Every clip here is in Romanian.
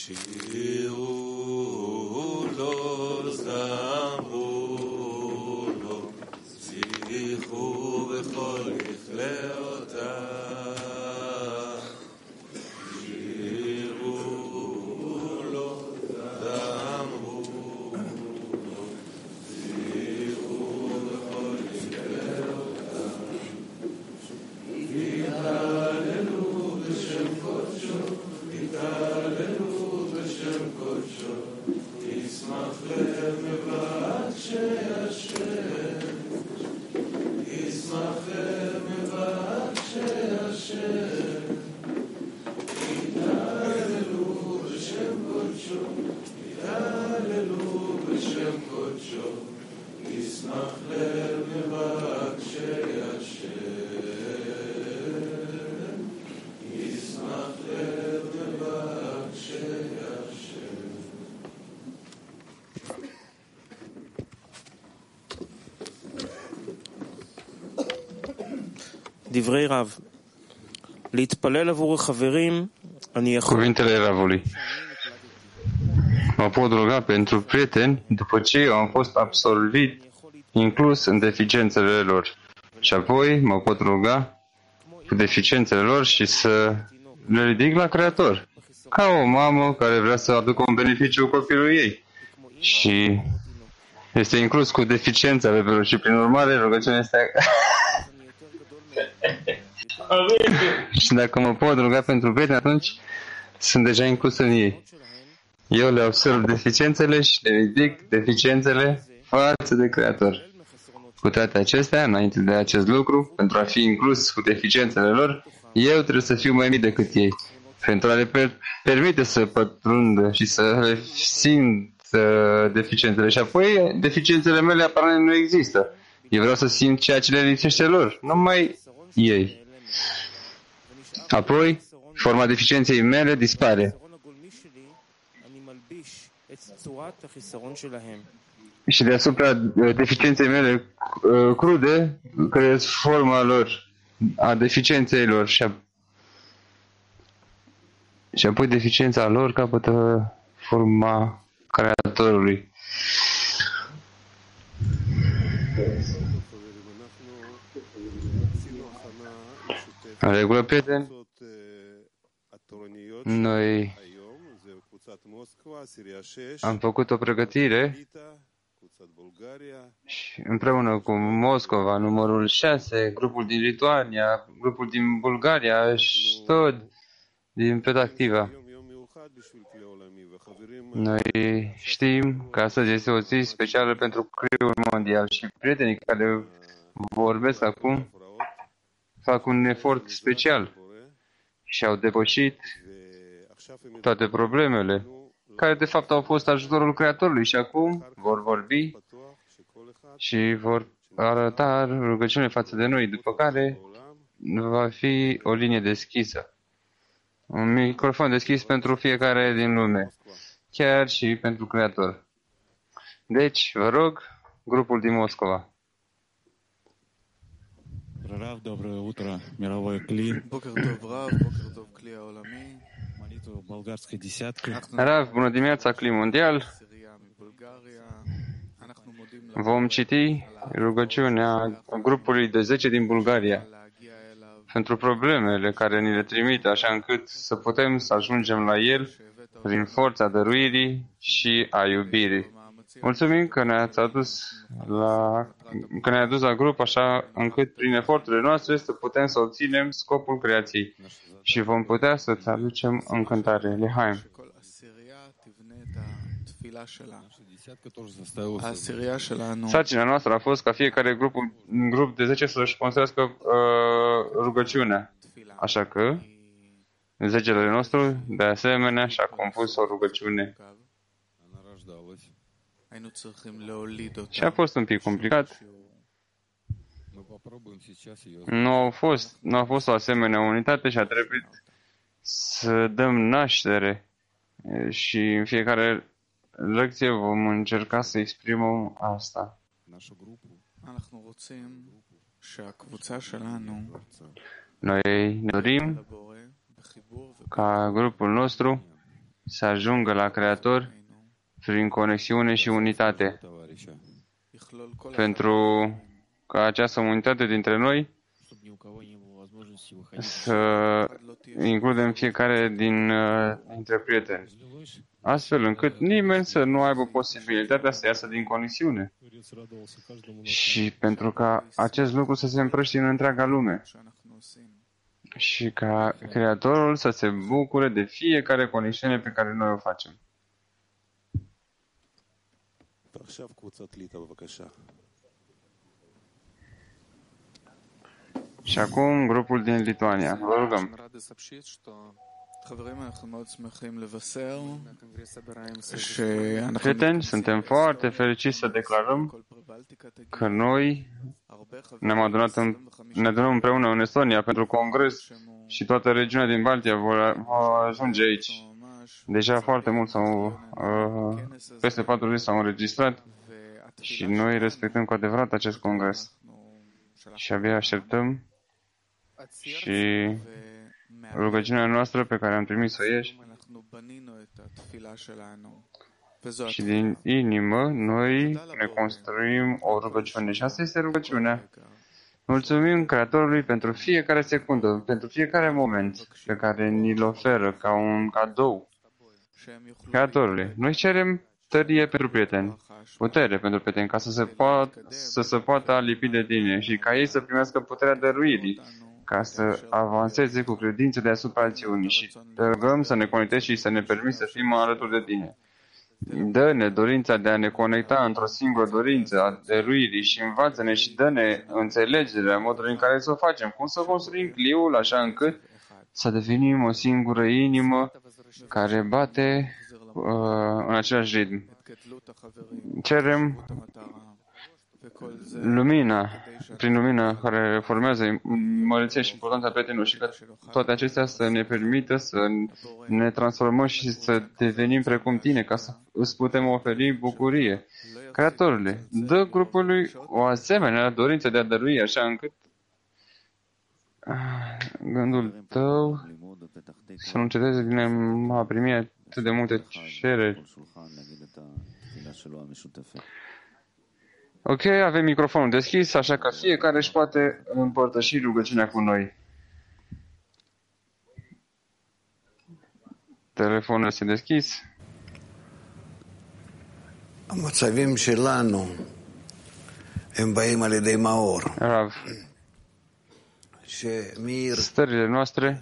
דברי רב. להתפלל עבור החברים, אני יכול... Cuvintele Ravului. Mă pot ruga pentru prieteni după ce eu am fost absolvit, inclus în deficiențele lor. Și apoi mă pot ruga cu deficiențele lor și să le ridic la Creator. Ca o mamă care vrea să aducă un beneficiu copilului ei. Și este inclus cu deficiența bebelor și prin urmare rugăciunea este... Și dacă mă pot ruga pentru prieteni, atunci sunt deja inclus în ei. Eu le observ deficiențele și le ridic deficiențele față de Creator. Cu toate acestea, înainte de acest lucru, pentru a fi inclus cu deficiențele lor, eu trebuie să fiu mai mic decât ei. Pentru a le permite să pătrundă și să le simt deficiențele. Și apoi, deficiențele mele aparent nu există. Eu vreau să simt ceea ce le lipsește lor, numai ei. Apoi, forma deficienței mele dispare. Și deasupra deficienței mele crude, creez forma lor, a deficienței lor. Și apoi deficiența lor capătă forma Creatorului. În regulă, prieteni, noi am făcut o pregătire și împreună cu Moscova, numărul 6, grupul din Lituania, grupul din Bulgaria și tot din Petactiva. Noi știm că astăzi este o zi specială pentru Criul Mondial și prietenii care vorbesc acum fac un efort special și au depășit toate problemele, care de fapt au fost ajutorul Creatorului și acum vor vorbi și vor arăta rugăciune față de noi, după care va fi o linie deschisă. Un microfon deschis pentru fiecare din lume, chiar și pentru Creator. Deci, vă rog, grupul din Moscova. Rav, доброе утро, мировое кли. Бокер тов, Рав, бокер тов, кли העולמי. Молитва болгарской десятки. Rav, bună dimineața, Cli Mondial. Vom citi rugăciunea grupului de 10 din Bulgaria pentru problemele care ni le trimite, așa încât să putem să ajungem la el prin forța dăruirii și a iubirii. Mulțumim că ne-ai adus la grup așa încât prin eforturile noastre să putem să obținem scopul creației și vom putea să-ți aducem încântare. Lehaim. Sarcina noastră a fost ca fiecare grup de 10 să-și construiască rugăciunea. Așa că zegele nostru, de asemenea, și-a compus o rugăciune. Și a fost un pic complicat. Nu a fost o asemenea unitate și a trebuit să dăm naștere. Și în fiecare lecție vom încerca să exprimăm asta. Noi ne dorim ca grupul nostru să ajungă la Creator prin conexiune și unitate, pentru ca această unitate dintre noi să includem fiecare dintre prieteni, astfel încât nimeni să nu aibă posibilitatea să iasă din conexiune și pentru ca acest lucru să se împrăștie în întreaga lume și ca Creatorul să se bucure de fiecare conexiune pe care noi o facem. Și acum grupul din Lituania. Vă rugăm. Prieteni, suntem foarte fericiți să declarăm că noi ne adunăm împreună în Estonia pentru congres și toată regiunea din Baltia vor ajunge aici. Deja foarte mult peste 4 zile s-au înregistrat și noi respectăm cu adevărat acest congres. Și abia așteptăm și rugăciunea noastră pe care am trimis-o ieri și din inimă noi ne construim o rugăciune și asta este rugăciunea. Mulțumim Creatorului pentru fiecare secundă, pentru fiecare moment pe care ni-l oferă ca un cadou. Creatorului, noi cerem tărie pentru prieteni, putere pentru prieteni, ca să se poată alipi de tine și ca ei să primească puterea dăruirii, ca să avanseze cu credință deasupra acțiunii și te rugăm să ne conectezi și să ne permiți să fim alături de tine. Dă-ne dorința de a ne conecta într-o singură dorință a dăruirii și învață-ne și dă-ne înțelegerea modului în care să o facem, cum să construim cliul așa încât să devenim o singură inimă care bate în același ritm. Cerem lumina, prin lumina care formează măreția și importanța prietenilor și că toate acestea să ne permită să ne transformăm și să devenim precum tine, ca să îți putem oferi bucurie. Creatorule, dă grupului o asemenea dorință de a dărui așa încât gândul tău să nu înceteze din a primi atât de multe cereri. Ok, avem microfonul deschis, așa că fiecare își poate împărtăși rugăciunea cu noi. Telefonul este deschis. המצבים שלנו הם באים על ידי מאור. Rav, stările noastre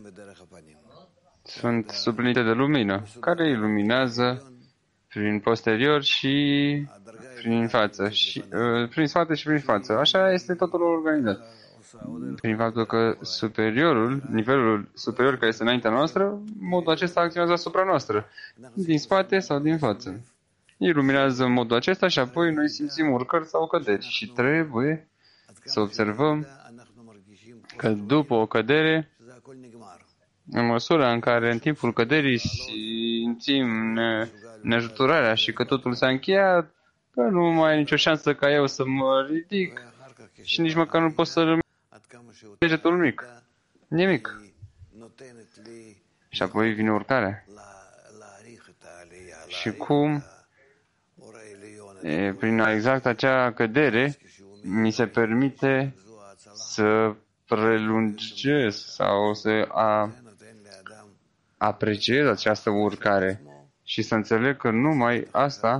sunt suplinite de lumină, care iluminează prin posterior și prin față, și prin spate și prin față. Așa este totul organizat. Prin faptul că nivelul superior care este înaintea noastră, modul acesta acționează asupra noastră, din spate sau din față. Iluminează în modul acesta și apoi noi simțim urcări sau căderi și trebuie să observăm că după o cădere, în măsura în care în timpul căderii simțim neajutorarea și că totul s-a încheiat, că nu mai e nicio șansă ca eu să mă ridic și nici măcar nu pot să rămân degetul mic. Nimic. Și apoi vine urcarea. Și cum, prin exact acea cădere, mi se permite să prelungesc sau să apreciez această urcare și să înțeleg că numai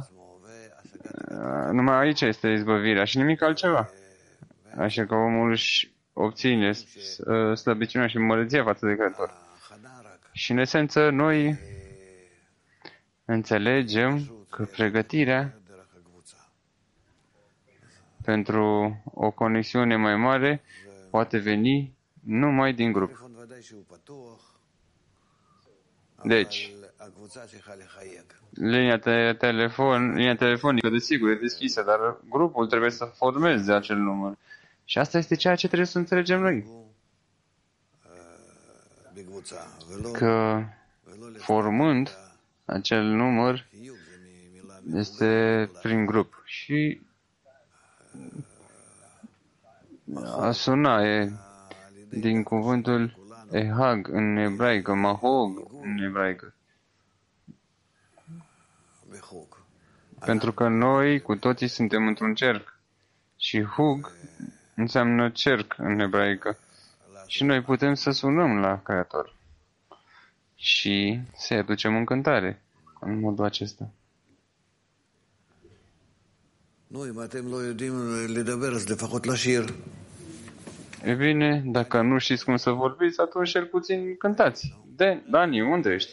aici este izbăvirea și nimic altceva. Așa că omul își obține slăbiciunea și măreția față de Creator. Și în esență noi înțelegem că pregătirea pentru o conexiune mai mare poate veni numai din grup. Deci, linia telefonică, desigur, e deschisă, dar grupul trebuie să formeze acel număr. Și asta este ceea ce trebuie să înțelegem noi. Că formând acel număr este prin grup. Și a suna e din cuvântul ehag în ebraică, mahog în ebraică. Pentru că noi cu toții suntem într-un cerc. Și Hug înseamnă cerc în ebraică. Și noi putem să sunăm la Creator și să-i aducem în cântare în modul acesta. E bine, dacă nu știți cum să vorbiți, atunci cel puțin cântați. Dani, unde ești?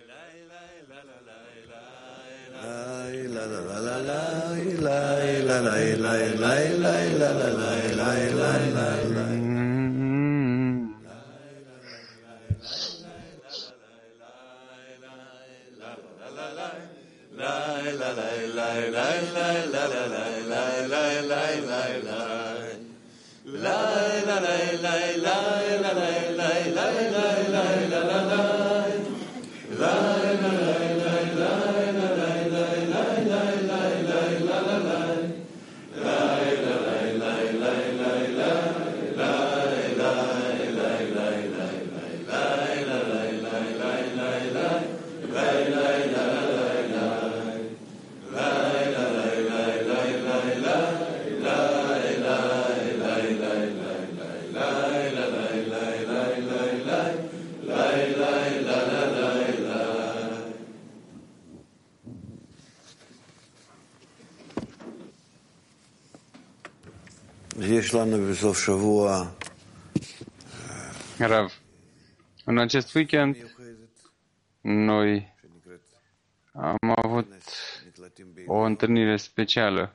Rav, în acest weekend noi am avut o întâlnire specială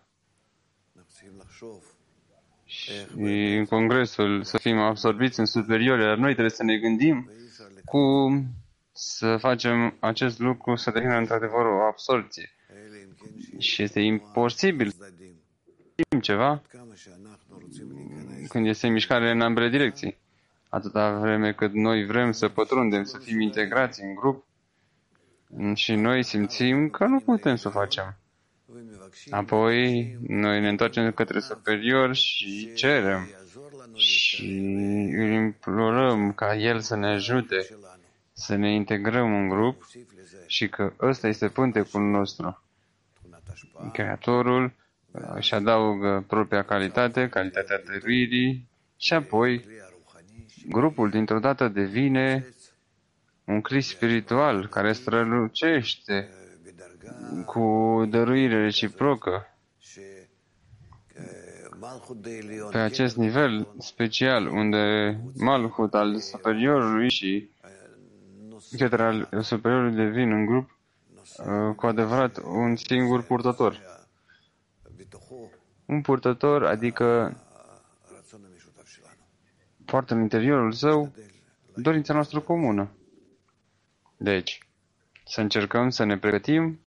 și în congresul să fim absorbiți în superiore, dar noi trebuie să ne gândim cum să facem acest lucru să devină într-adevăr o absorție. Și este imposibil să știm ceva când este mișcare în ambele direcții. Atâta vreme cât noi vrem să pătrundem, să fim integrați în grup și noi simțim că nu putem să o facem. Apoi noi ne întoarcem către superior și cerem și îl implorăm ca el să ne ajute să ne integrăm în grup și că ăsta este pântecul nostru. Creatorul își adaugă propria calitate, calitatea dăruirii și apoi grupul dintr-o dată devine un cri spiritual care strălucește cu dăruire reciprocă. Pe acest nivel special, unde Malhut al superiorului și către al superiorului devin în grup cu adevărat un singur purtător. Un purtător, adică poartă în interiorul său dorința noastră comună. Deci, să încercăm să ne pregătim